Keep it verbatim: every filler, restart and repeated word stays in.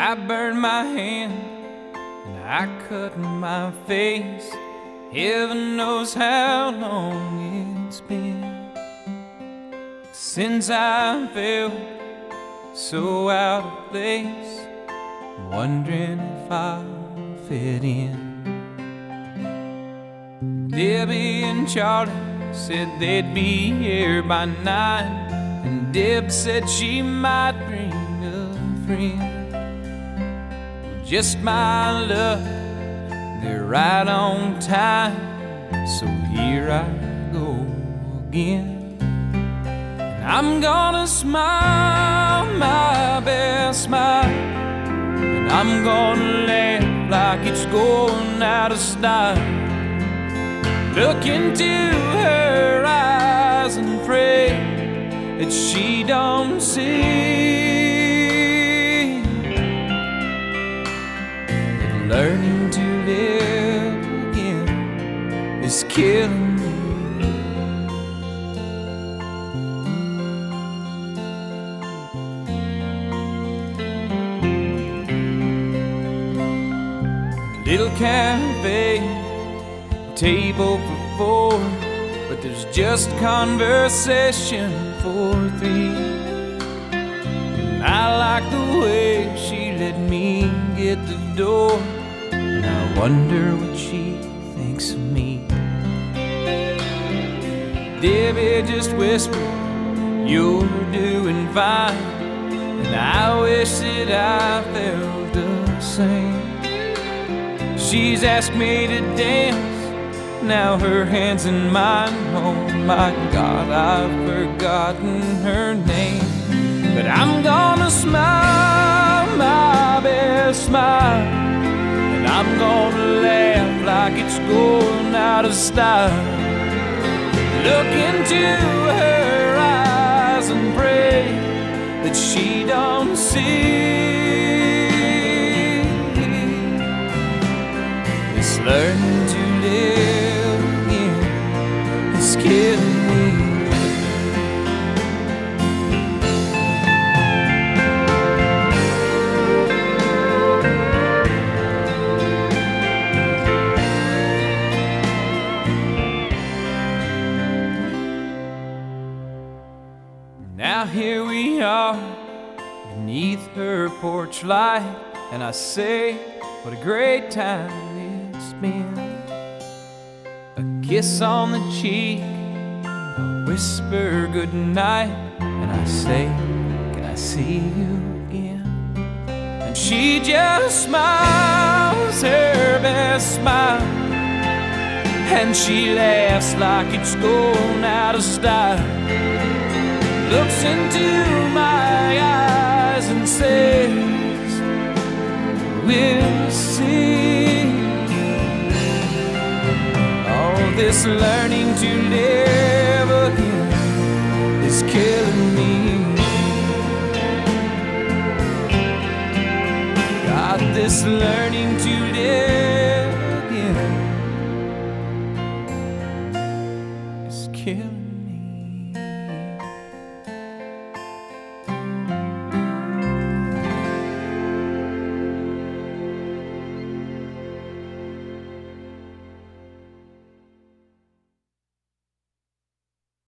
I burned my hand and I cut my face. Heaven knows how long it's been since I felt so out of place, wondering if I'll fit in. Debbie and Charlie said they'd be here by nine, and Deb said she might bring a friend. Just my luck, they're right on time, so here I go again. And I'm gonna smile my best smile, and I'm gonna laugh like it's going out of style. Look into her eyes and pray that she don't see that learning to live again is killing me. Little cafe, table for four, but there's just conversation for three. And I like the way she let me get the door, and I wonder what she thinks of me. Debbie just whispered, "You're doing fine," and I wish that I felt the same. She's asked me to dance, now her hand's in mine. Oh my God, I've forgotten her name. But I'm gonna smile my best smile, and I'm gonna laugh like it's going out of style. Look into her eyes and pray that she don't see this learning to live again is killing me. Now here we are beneath her porch light, and I say, what a great time it's been. A kiss on the cheek, a whisper goodnight, and I say, can I see you again? And she just smiles her best smile, and she laughs like it's going out of style. Looks into my eyes and says, we'll see. All this learning to live again is killing me. God, this learning to